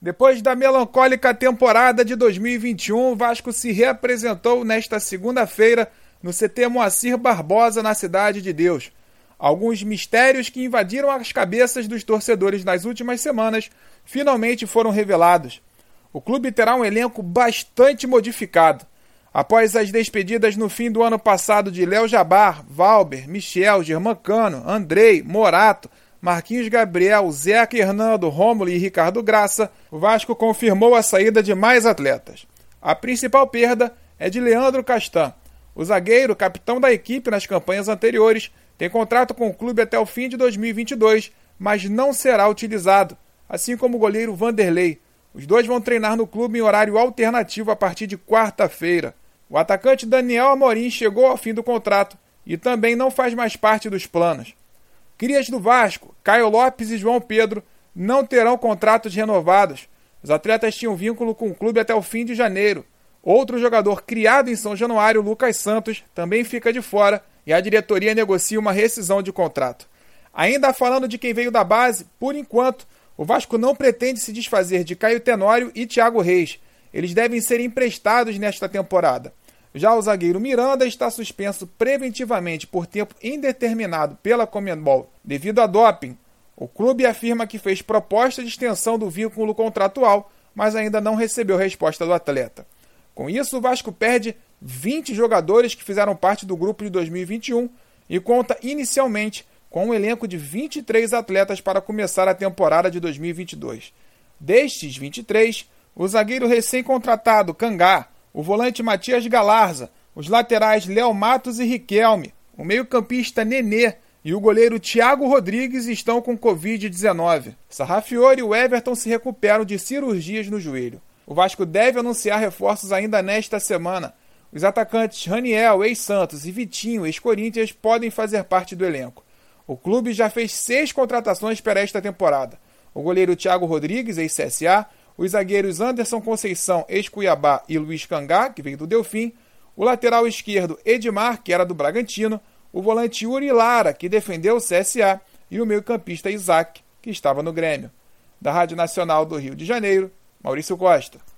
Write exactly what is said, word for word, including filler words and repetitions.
Depois da melancólica temporada de dois mil e vinte e um, o Vasco se reapresentou nesta segunda-feira no C T Moacir Barbosa, na Cidade de Deus. Alguns mistérios que invadiram as cabeças dos torcedores nas últimas semanas finalmente foram revelados. O clube terá um elenco bastante modificado. Após as despedidas no fim do ano passado de Léo Jabbar, Valber, Michel, Germancano, Andrei, Morato, Marquinhos Gabriel, Zeca Hernando, Rômulo e Ricardo Graça, o Vasco confirmou a saída de mais atletas. A principal perda é de Leandro Castan. O zagueiro, capitão da equipe nas campanhas anteriores, tem contrato com o clube até o fim de dois mil e vinte e dois, mas não será utilizado, assim como o goleiro Vanderlei. Os dois vão treinar no clube em horário alternativo a partir de quarta-feira. O atacante Daniel Amorim chegou ao fim do contrato e também não faz mais parte dos planos. Crias do Vasco, Caio Lopes e João Pedro não terão contratos renovados. Os atletas tinham vínculo com o clube até o fim de janeiro. Outro jogador criado em São Januário, Lucas Santos, também fica de fora e a diretoria negocia uma rescisão de contrato. Ainda falando de quem veio da base, por enquanto, o Vasco não pretende se desfazer de Caio Tenório e Thiago Reis. Eles devem ser emprestados nesta temporada. Já o zagueiro Miranda está suspenso preventivamente por tempo indeterminado pela Conmebol devido a doping. O clube afirma que fez proposta de extensão do vínculo contratual, mas ainda não recebeu resposta do atleta. Com isso, o Vasco perde vinte jogadores que fizeram parte do grupo de dois mil e vinte e um e conta inicialmente com um elenco de vinte e três atletas para começar a temporada de dois mil e vinte e dois. Destes vinte e três, o zagueiro recém-contratado Cangá, o volante Matias Galarza, os laterais Léo Matos e Riquelme, o meio-campista Nenê e o goleiro Thiago Rodrigues estão com covid dezenove. Sarrafiori e o Everton se recuperam de cirurgias no joelho. O Vasco deve anunciar reforços ainda nesta semana. Os atacantes Raniel, ex-Santos, e Vitinho, ex-Corinthians, podem fazer parte do elenco. O clube já fez seis contratações para esta temporada. O goleiro Thiago Rodrigues, ex-C S A, os zagueiros Anderson Conceição, ex-Cuiabá, e Luiz Cangá, que veio do Delfim, o lateral esquerdo Edmar, que era do Bragantino, o volante Yuri Lara, que defendeu o C S A, e o meio-campista Isaac, que estava no Grêmio. Da Rádio Nacional do Rio de Janeiro, Maurício Costa.